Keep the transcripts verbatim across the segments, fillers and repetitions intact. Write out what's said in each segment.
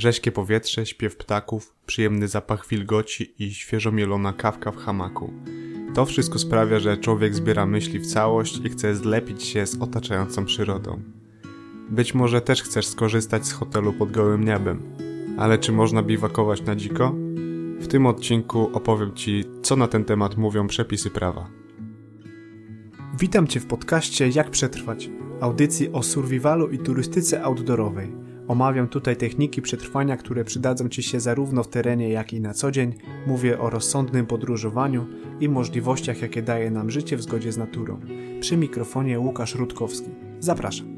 Rześkie powietrze, śpiew ptaków, przyjemny zapach wilgoci i świeżo mielona kawka w hamaku. To wszystko sprawia, że człowiek zbiera myśli w całość i chce zlepić się z otaczającą przyrodą. Być może też chcesz skorzystać z hotelu pod gołym niebem, ale czy można biwakować na dziko? W tym odcinku opowiem Ci, co na ten temat mówią przepisy prawa. Witam Cię w podcaście Jak przetrwać, audycji o survivalu i turystyce outdoorowej. Omawiam tutaj techniki przetrwania, które przydadzą Ci się zarówno w terenie, jak i na co dzień. Mówię o rozsądnym podróżowaniu i możliwościach, jakie daje nam życie w zgodzie z naturą. Przy mikrofonie Łukasz Rutkowski. Zapraszam.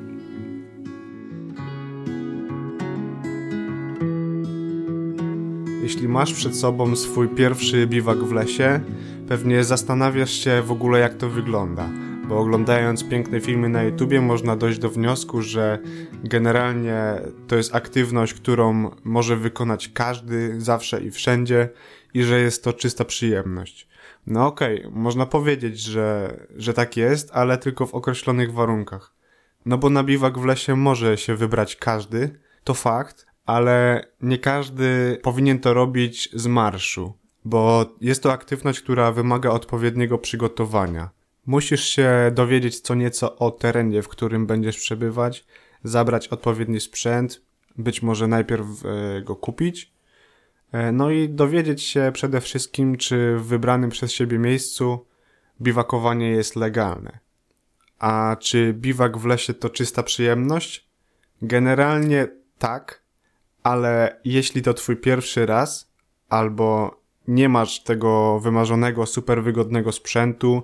Jeśli masz przed sobą swój pierwszy biwak w lesie, pewnie zastanawiasz się w ogóle, jak to wygląda, bo oglądając piękne filmy na YouTubie można dojść do wniosku, że generalnie to jest aktywność, którą może wykonać każdy, zawsze i wszędzie i że jest to czysta przyjemność. No okej, okay, można powiedzieć, że, że tak jest, ale tylko w określonych warunkach. No bo na biwak w lesie może się wybrać każdy, to fakt, ale nie każdy powinien to robić z marszu, bo jest to aktywność, która wymaga odpowiedniego przygotowania. Musisz się dowiedzieć co nieco o terenie, w którym będziesz przebywać, zabrać odpowiedni sprzęt, być może najpierw e, go kupić, e, no i dowiedzieć się przede wszystkim, czy w wybranym przez siebie miejscu biwakowanie jest legalne. A czy biwak w lesie to czysta przyjemność? Generalnie tak, ale jeśli to twój pierwszy raz, albo nie masz tego wymarzonego, super wygodnego sprzętu,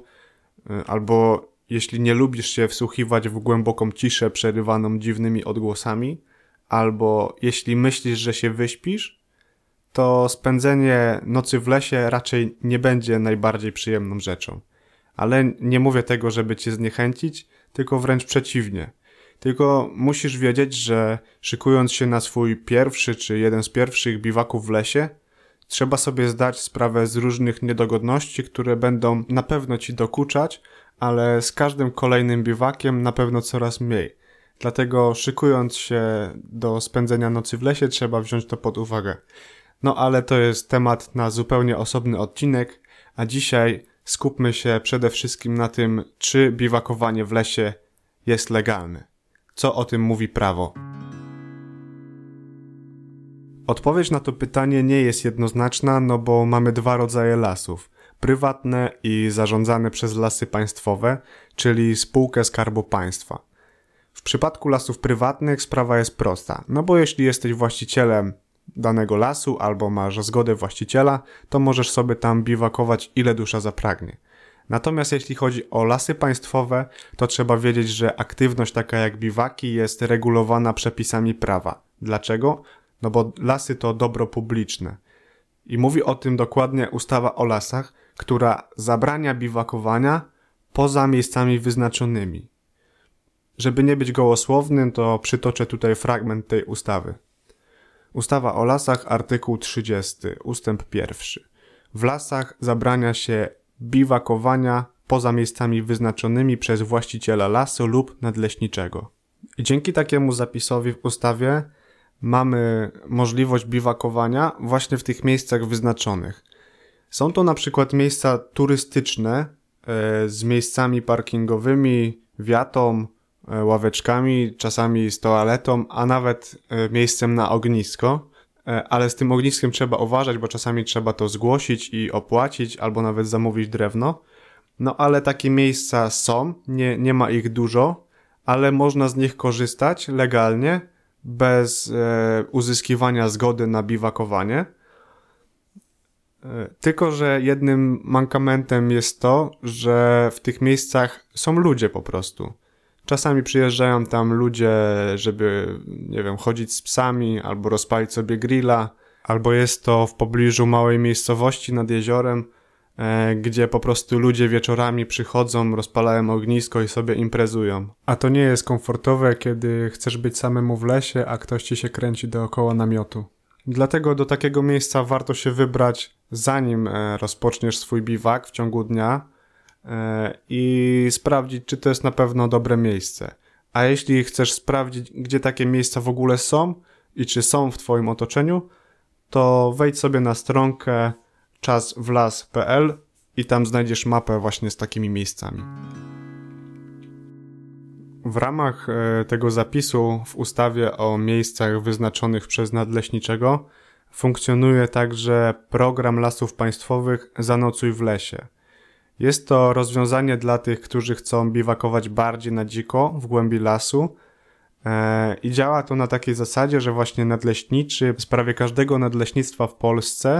albo jeśli nie lubisz się wsłuchiwać w głęboką ciszę przerywaną dziwnymi odgłosami, albo jeśli myślisz, że się wyśpisz, to spędzenie nocy w lesie raczej nie będzie najbardziej przyjemną rzeczą. Ale nie mówię tego, żeby cię zniechęcić, tylko wręcz przeciwnie. Tylko musisz wiedzieć, że szykując się na swój pierwszy czy jeden z pierwszych biwaków w lesie, trzeba sobie zdać sprawę z różnych niedogodności, które będą na pewno ci dokuczać, ale z każdym kolejnym biwakiem na pewno coraz mniej. Dlatego szykując się do spędzenia nocy w lesie trzeba wziąć to pod uwagę. No ale to jest temat na zupełnie osobny odcinek, a dzisiaj skupmy się przede wszystkim na tym, czy biwakowanie w lesie jest legalne. Co o tym mówi prawo? Odpowiedź na to pytanie nie jest jednoznaczna, no bo mamy dwa rodzaje lasów. Prywatne i zarządzane przez Lasy Państwowe, czyli spółkę Skarbu Państwa. W przypadku lasów prywatnych sprawa jest prosta, no bo jeśli jesteś właścicielem danego lasu albo masz zgodę właściciela, to możesz sobie tam biwakować ile dusza zapragnie. Natomiast jeśli chodzi o lasy państwowe, to trzeba wiedzieć, że aktywność taka jak biwaki jest regulowana przepisami prawa. Dlaczego? No bo lasy to dobro publiczne. I mówi o tym dokładnie ustawa o lasach, która zabrania biwakowania poza miejscami wyznaczonymi. Żeby nie być gołosłownym, to przytoczę tutaj fragment tej ustawy. Ustawa o lasach, artykuł trzydziesty, ustęp pierwszy. W lasach zabrania się biwakowania poza miejscami wyznaczonymi przez właściciela lasu lub nadleśniczego. I dzięki takiemu zapisowi w ustawie mamy możliwość biwakowania właśnie w tych miejscach wyznaczonych. Są to na przykład miejsca turystyczne e, z miejscami parkingowymi, wiatą, e, ławeczkami, czasami z toaletą, a nawet e, miejscem na ognisko. Ale z tym ogniskiem trzeba uważać, bo czasami trzeba to zgłosić i opłacić, albo nawet zamówić drewno. No ale takie miejsca są, nie, nie ma ich dużo, ale można z nich korzystać legalnie, bez e, uzyskiwania zgody na biwakowanie. E, tylko, że jednym mankamentem jest to, że w tych miejscach są ludzie po prostu. Czasami przyjeżdżają tam ludzie, żeby, nie wiem, chodzić z psami, albo rozpalić sobie grilla, albo jest to w pobliżu małej miejscowości nad jeziorem, e, gdzie po prostu ludzie wieczorami przychodzą, rozpalają ognisko i sobie imprezują. A to nie jest komfortowe, kiedy chcesz być samemu w lesie, a ktoś ci się kręci dookoła namiotu. Dlatego do takiego miejsca warto się wybrać, zanim e, rozpoczniesz swój biwak w ciągu dnia, i sprawdzić, czy to jest na pewno dobre miejsce. A jeśli chcesz sprawdzić, gdzie takie miejsca w ogóle są i czy są w twoim otoczeniu, to wejdź sobie na stronkę czas w las kropka pe el i tam znajdziesz mapę właśnie z takimi miejscami. W ramach tego zapisu w ustawie o miejscach wyznaczonych przez nadleśniczego funkcjonuje także program Lasów Państwowych Zanocuj w lesie. Jest to rozwiązanie dla tych, którzy chcą biwakować bardziej na dziko, w głębi lasu i działa to na takiej zasadzie, że właśnie nadleśniczy z prawie każdego nadleśnictwa w Polsce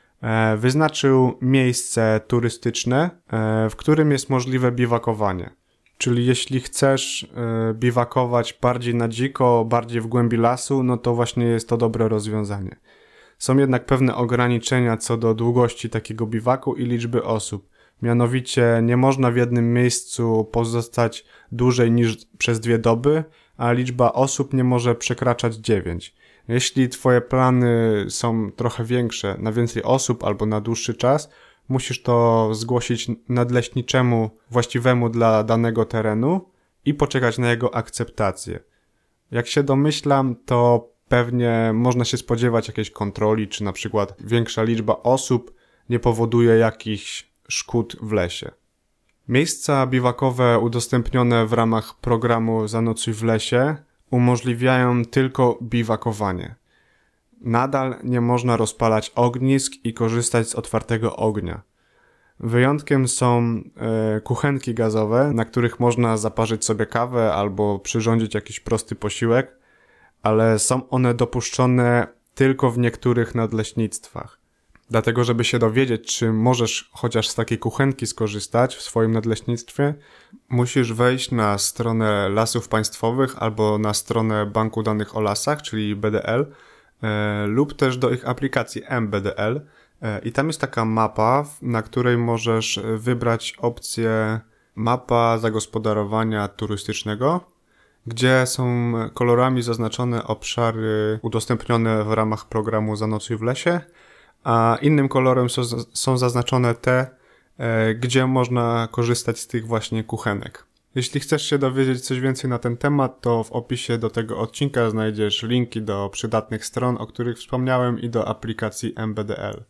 wyznaczył miejsce turystyczne, w którym jest możliwe biwakowanie. Czyli jeśli chcesz biwakować bardziej na dziko, bardziej w głębi lasu, no to właśnie jest to dobre rozwiązanie. Są jednak pewne ograniczenia co do długości takiego biwaku i liczby osób. Mianowicie nie można w jednym miejscu pozostać dłużej niż przez dwie doby, a liczba osób nie może przekraczać dziewięć. Jeśli twoje plany są trochę większe, na więcej osób albo na dłuższy czas, musisz to zgłosić nadleśniczemu właściwemu dla danego terenu i poczekać na jego akceptację. Jak się domyślam, to pewnie można się spodziewać jakiejś kontroli, czy na przykład większa liczba osób nie powoduje jakichś szkód w lesie. Miejsca biwakowe udostępnione w ramach programu Zanocuj w lesie umożliwiają tylko biwakowanie. Nadal nie można rozpalać ognisk i korzystać z otwartego ognia. Wyjątkiem są e, kuchenki gazowe, na których można zaparzyć sobie kawę albo przyrządzić jakiś prosty posiłek, ale są one dopuszczone tylko w niektórych nadleśnictwach. Dlatego, żeby się dowiedzieć, czy możesz chociaż z takiej kuchenki skorzystać w swoim nadleśnictwie, musisz wejść na stronę Lasów Państwowych albo na stronę Banku Danych o Lasach, czyli B D L, e, lub też do ich aplikacji M B D L e, i tam jest taka mapa, na której możesz wybrać opcję mapa zagospodarowania turystycznego, gdzie są kolorami zaznaczone obszary udostępnione w ramach programu Zanocuj w lesie, a innym kolorem są, są zaznaczone te, e, gdzie można korzystać z tych właśnie kuchenek. Jeśli chcesz się dowiedzieć coś więcej na ten temat, to w opisie do tego odcinka znajdziesz linki do przydatnych stron, o których wspomniałem, i do aplikacji M B D L.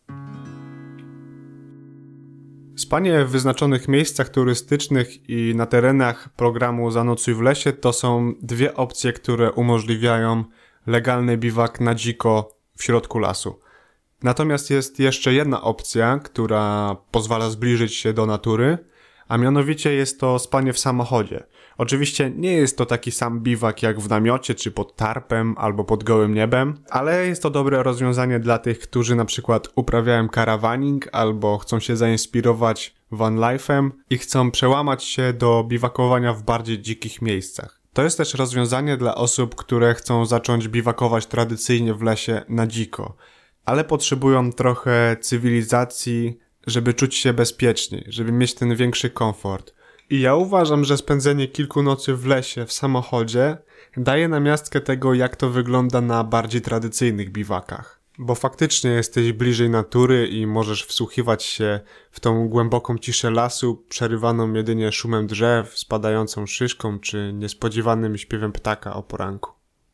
Spanie w wyznaczonych miejscach turystycznych i na terenach programu Zanocuj w lesie to są dwie opcje, które umożliwiają legalny biwak na dziko w środku lasu. Natomiast jest jeszcze jedna opcja, która pozwala zbliżyć się do natury, a mianowicie jest to spanie w samochodzie. Oczywiście nie jest to taki sam biwak jak w namiocie, czy pod tarpem, albo pod gołym niebem, ale jest to dobre rozwiązanie dla tych, którzy na przykład uprawiają karawaning, albo chcą się zainspirować van life'em i chcą przełamać się do biwakowania w bardziej dzikich miejscach. To jest też rozwiązanie dla osób, które chcą zacząć biwakować tradycyjnie w lesie na dziko, ale potrzebują trochę cywilizacji, żeby czuć się bezpieczniej, żeby mieć ten większy komfort. I ja uważam, że spędzenie kilku nocy w lesie, w samochodzie daje namiastkę tego, jak to wygląda na bardziej tradycyjnych biwakach. Bo faktycznie jesteś bliżej natury i możesz wsłuchiwać się w tą głęboką ciszę lasu, przerywaną jedynie szumem drzew, spadającą szyszką czy niespodziewanym śpiewem ptaka o poranku.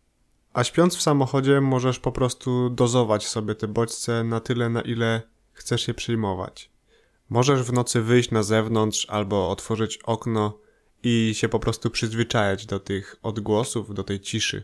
A śpiąc w samochodzie możesz po prostu dozować sobie te bodźce na tyle, na ile chcesz je przyjmować. Możesz w nocy wyjść na zewnątrz albo otworzyć okno i się po prostu przyzwyczajać do tych odgłosów, do tej ciszy.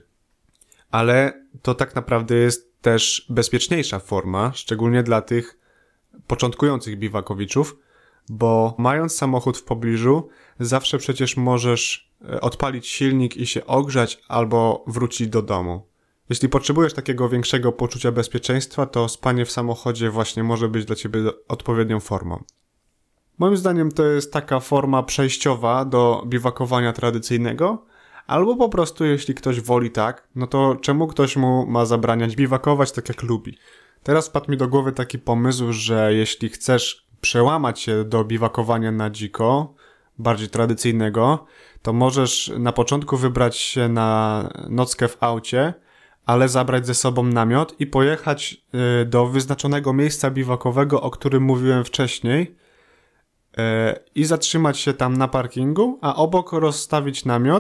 Ale to tak naprawdę jest też bezpieczniejsza forma, szczególnie dla tych początkujących biwakowiczów, bo mając samochód w pobliżu, zawsze przecież możesz odpalić silnik i się ogrzać albo wrócić do domu. Jeśli potrzebujesz takiego większego poczucia bezpieczeństwa, to spanie w samochodzie właśnie może być dla ciebie odpowiednią formą. Moim zdaniem to jest taka forma przejściowa do biwakowania tradycyjnego, albo po prostu jeśli ktoś woli tak, no to czemu ktoś mu ma zabraniać biwakować tak jak lubi? Teraz wpadł mi do głowy taki pomysł, że jeśli chcesz przełamać się do biwakowania na dziko, bardziej tradycyjnego, to możesz na początku wybrać się na nockę w aucie, ale zabrać ze sobą namiot i pojechać do wyznaczonego miejsca biwakowego, o którym mówiłem wcześniej, i zatrzymać się tam na parkingu, a obok rozstawić namiot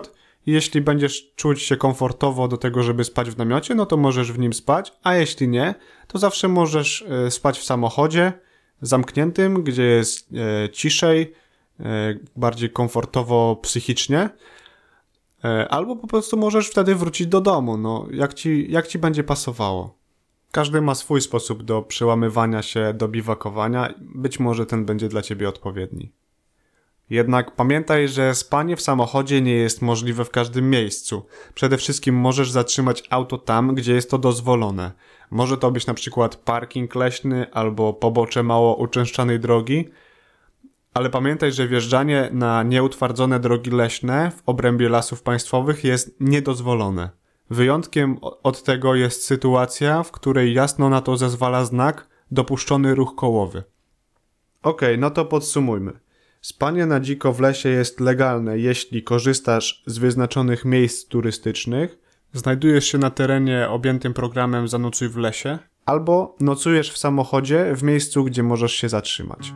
i jeśli będziesz czuć się komfortowo do tego, żeby spać w namiocie, no to możesz w nim spać, a jeśli nie, to zawsze możesz spać w samochodzie zamkniętym, gdzie jest e, ciszej, e, bardziej komfortowo psychicznie, e, albo po prostu możesz wtedy wrócić do domu, no jak ci, jak ci będzie pasowało. Każdy ma swój sposób do przełamywania się, do biwakowania, być może ten będzie dla ciebie odpowiedni. Jednak pamiętaj, że spanie w samochodzie nie jest możliwe w każdym miejscu. Przede wszystkim możesz zatrzymać auto tam, gdzie jest to dozwolone. Może to być na przykład parking leśny albo pobocze mało uczęszczanej drogi, ale pamiętaj, że wjeżdżanie na nieutwardzone drogi leśne w obrębie lasów państwowych jest niedozwolone. Wyjątkiem od tego jest sytuacja, w której jasno na to zezwala znak dopuszczony ruch kołowy. Okej, okay, no to podsumujmy. Spanie na dziko w lesie jest legalne, jeśli korzystasz z wyznaczonych miejsc turystycznych, znajdujesz się na terenie objętym programem Zanocuj w lesie, albo nocujesz w samochodzie w miejscu, gdzie możesz się zatrzymać.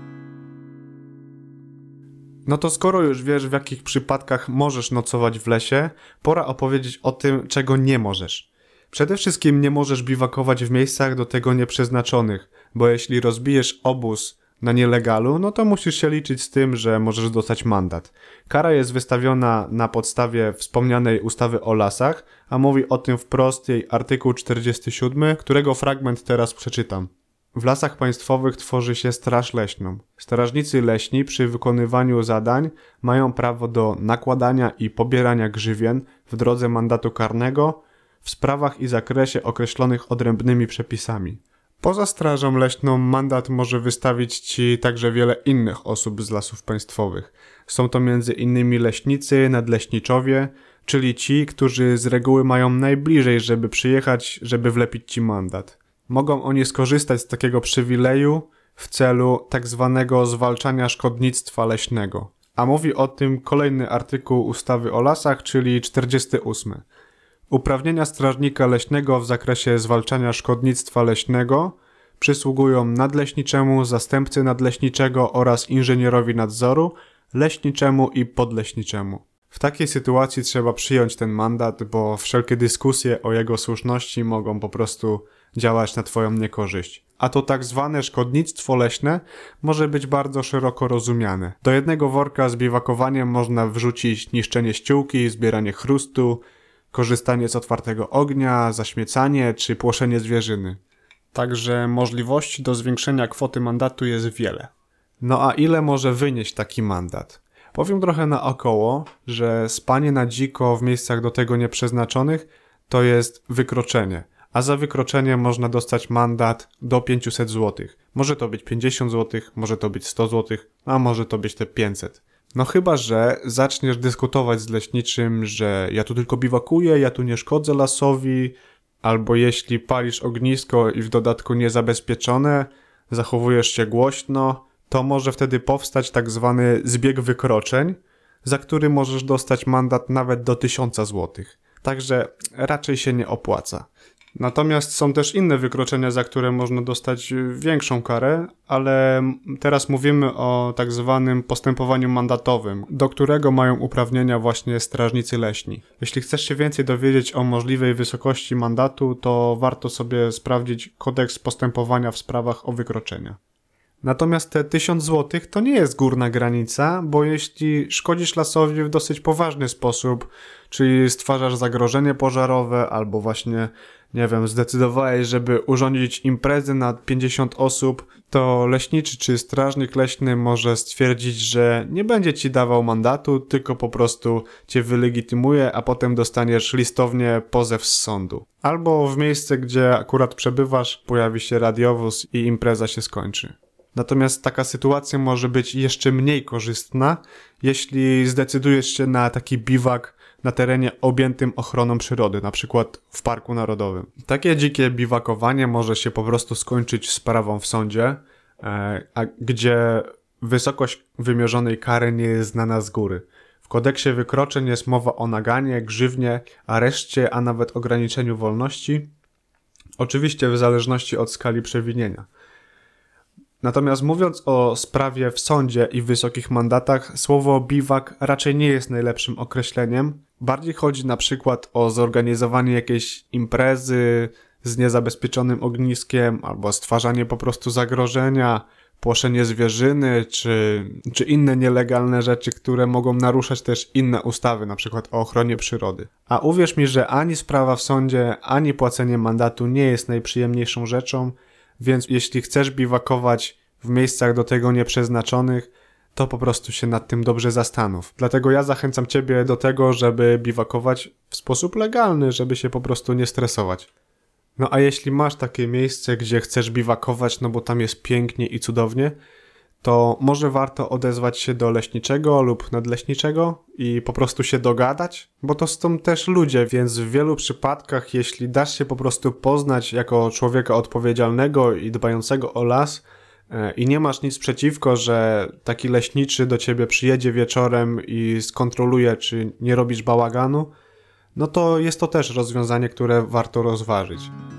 No to skoro już wiesz, w jakich przypadkach możesz nocować w lesie, pora opowiedzieć o tym, czego nie możesz. Przede wszystkim nie możesz biwakować w miejscach do tego nieprzeznaczonych, bo jeśli rozbijesz obóz na nielegalu, no to musisz się liczyć z tym, że możesz dostać mandat. Kara jest wystawiona na podstawie wspomnianej ustawy o lasach, a mówi o tym wprost jej artykuł czterdziesty siódmy, którego fragment teraz przeczytam. W lasach państwowych tworzy się straż leśną. Strażnicy leśni przy wykonywaniu zadań mają prawo do nakładania i pobierania grzywien w drodze mandatu karnego w sprawach i zakresie określonych odrębnymi przepisami. Poza strażą leśną mandat może wystawić ci także wiele innych osób z lasów państwowych. Są to między innymi leśnicy, nadleśniczowie, czyli ci, którzy z reguły mają najbliżej, żeby przyjechać, żeby wlepić ci mandat. Mogą oni skorzystać z takiego przywileju w celu tak zwanego zwalczania szkodnictwa leśnego. A mówi o tym kolejny artykuł ustawy o lasach, czyli czterdziesty ósmy. Uprawnienia strażnika leśnego w zakresie zwalczania szkodnictwa leśnego przysługują nadleśniczemu, zastępcy nadleśniczego oraz inżynierowi nadzoru, leśniczemu i podleśniczemu. W takiej sytuacji trzeba przyjąć ten mandat, bo wszelkie dyskusje o jego słuszności mogą po prostu działać na twoją niekorzyść. A to tak zwane szkodnictwo leśne może być bardzo szeroko rozumiane. Do jednego worka z biwakowaniem można wrzucić niszczenie ściółki, zbieranie chrustu, korzystanie z otwartego ognia, zaśmiecanie czy płoszenie zwierzyny. Także możliwości do zwiększenia kwoty mandatu jest wiele. No a ile może wynieść taki mandat? Powiem trochę naokoło, że spanie na dziko w miejscach do tego nieprzeznaczonych to jest wykroczenie, a za wykroczenie można dostać mandat do pięćset złotych. Może to być pięćdziesiąt złotych, może to być sto złotych, a może to być te pięćset. No chyba, że zaczniesz dyskutować z leśniczym, że ja tu tylko biwakuję, ja tu nie szkodzę lasowi, albo jeśli palisz ognisko i w dodatku niezabezpieczone, zachowujesz się głośno, to może wtedy powstać tak zwany zbieg wykroczeń, za który możesz dostać mandat nawet do tysiąca złotych. Także raczej się nie opłaca. Natomiast są też inne wykroczenia, za które można dostać większą karę, ale teraz mówimy o tak zwanym postępowaniu mandatowym, do którego mają uprawnienia właśnie strażnicy leśni. Jeśli chcesz się więcej dowiedzieć o możliwej wysokości mandatu, to warto sobie sprawdzić kodeks postępowania w sprawach o wykroczenia. Natomiast te tysiąc złotych to nie jest górna granica, bo jeśli szkodzisz lasowi w dosyć poważny sposób, czyli stwarzasz zagrożenie pożarowe albo właśnie, nie wiem, zdecydowałeś, żeby urządzić imprezę na pięćdziesiąt osób, to leśniczy czy strażnik leśny może stwierdzić, że nie będzie ci dawał mandatu, tylko po prostu cię wylegitymuje, a potem dostaniesz listownie pozew z sądu. Albo w miejsce, gdzie akurat przebywasz, pojawi się radiowóz i impreza się skończy. Natomiast taka sytuacja może być jeszcze mniej korzystna, jeśli zdecydujesz się na taki biwak na terenie objętym ochroną przyrody, na przykład w Parku Narodowym. Takie dzikie biwakowanie może się po prostu skończyć sprawą w sądzie, a gdzie wysokość wymierzonej kary nie jest znana z góry. W kodeksie wykroczeń jest mowa o naganie, grzywnie, areszcie, a nawet ograniczeniu wolności, oczywiście w zależności od skali przewinienia. Natomiast mówiąc o sprawie w sądzie i wysokich mandatach, słowo biwak raczej nie jest najlepszym określeniem. Bardziej chodzi na przykład o zorganizowanie jakiejś imprezy z niezabezpieczonym ogniskiem albo stwarzanie po prostu zagrożenia, płoszenie zwierzyny czy, czy inne nielegalne rzeczy, które mogą naruszać też inne ustawy, na przykład o ochronie przyrody. A uwierz mi, że ani sprawa w sądzie, ani płacenie mandatu nie jest najprzyjemniejszą rzeczą, więc jeśli chcesz biwakować w miejscach do tego nieprzeznaczonych, to po prostu się nad tym dobrze zastanów. Dlatego ja zachęcam Ciebie do tego, żeby biwakować w sposób legalny, żeby się po prostu nie stresować. No a jeśli masz takie miejsce, gdzie chcesz biwakować, no bo tam jest pięknie i cudownie, to może warto odezwać się do leśniczego lub nadleśniczego i po prostu się dogadać, bo to są też ludzie, więc w wielu przypadkach, jeśli dasz się po prostu poznać jako człowieka odpowiedzialnego i dbającego o las i nie masz nic przeciwko, że taki leśniczy do ciebie przyjedzie wieczorem i skontroluje, czy nie robisz bałaganu, no to jest to też rozwiązanie, które warto rozważyć.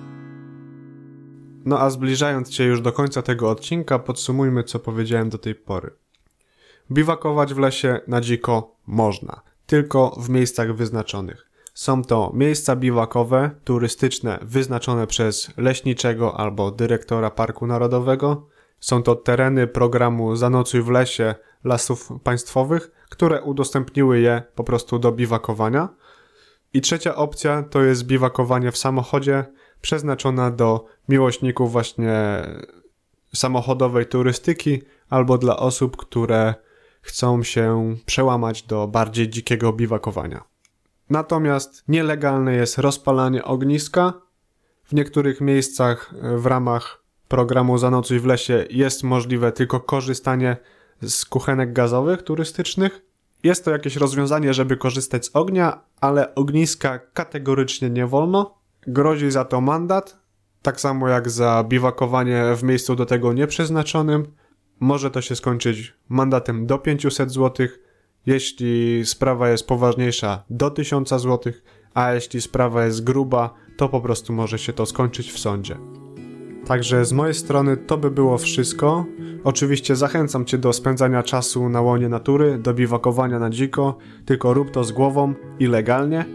No a zbliżając się już do końca tego odcinka, podsumujmy, co powiedziałem do tej pory. Biwakować w lesie na dziko można, tylko w miejscach wyznaczonych. Są to miejsca biwakowe, turystyczne, wyznaczone przez leśniczego albo dyrektora Parku Narodowego. Są to tereny programu Zanocuj w lesie Lasów Państwowych, które udostępniły je po prostu do biwakowania. I trzecia opcja to jest biwakowanie w samochodzie, przeznaczona do miłośników właśnie samochodowej turystyki albo dla osób, które chcą się przełamać do bardziej dzikiego biwakowania. Natomiast nielegalne jest rozpalanie ogniska. W niektórych miejscach w ramach programu Zanocuj w lesie jest możliwe tylko korzystanie z kuchenek gazowych turystycznych. Jest to jakieś rozwiązanie, żeby korzystać z ognia, ale ogniska kategorycznie nie wolno. Grozi za to mandat, tak samo jak za biwakowanie w miejscu do tego nieprzeznaczonym. Może to się skończyć mandatem do pięćset złotych, jeśli sprawa jest poważniejsza do tysiąc złotych, a jeśli sprawa jest gruba, to po prostu może się to skończyć w sądzie. Także z mojej strony to by było wszystko. Oczywiście zachęcam Cię do spędzania czasu na łonie natury, do biwakowania na dziko, tylko rób to z głową i legalnie.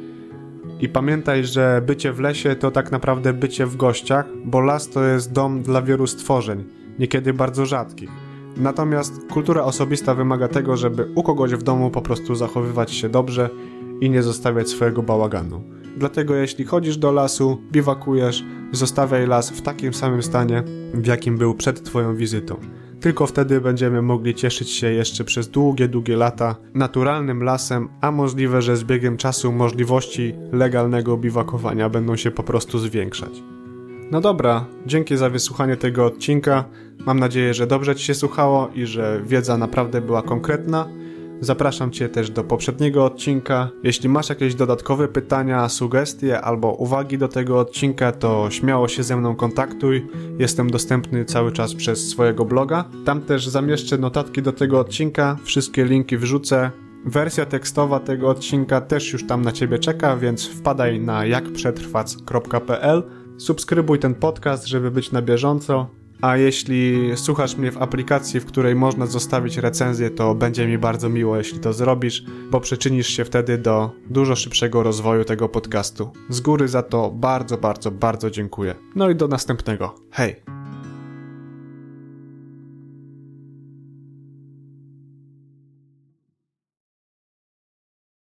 I pamiętaj, że bycie w lesie to tak naprawdę bycie w gościach, bo las to jest dom dla wielu stworzeń, niekiedy bardzo rzadkich. Natomiast kultura osobista wymaga tego, żeby u kogoś w domu po prostu zachowywać się dobrze i nie zostawiać swojego bałaganu. Dlatego jeśli chodzisz do lasu, biwakujesz, zostawiaj las w takim samym stanie, w jakim był przed Twoją wizytą. Tylko wtedy będziemy mogli cieszyć się jeszcze przez długie, długie lata naturalnym lasem, a możliwe, że z biegiem czasu możliwości legalnego biwakowania będą się po prostu zwiększać. No dobra, dzięki za wysłuchanie tego odcinka. Mam nadzieję, że dobrze Ci się słuchało i że wiedza naprawdę była konkretna. Zapraszam Cię też do poprzedniego odcinka. Jeśli masz jakieś dodatkowe pytania, sugestie albo uwagi do tego odcinka, to śmiało się ze mną kontaktuj. Jestem dostępny cały czas przez swojego bloga. Tam też zamieszczę notatki do tego odcinka, wszystkie linki wrzucę. Wersja tekstowa tego odcinka też już tam na Ciebie czeka, więc wpadaj na jak przetrwać kropka p l. Subskrybuj ten podcast, żeby być na bieżąco. A jeśli słuchasz mnie w aplikacji, w której można zostawić recenzję, to będzie mi bardzo miło, jeśli to zrobisz, bo przyczynisz się wtedy do dużo szybszego rozwoju tego podcastu. Z góry za to bardzo, bardzo, bardzo dziękuję. No i do następnego. Hej!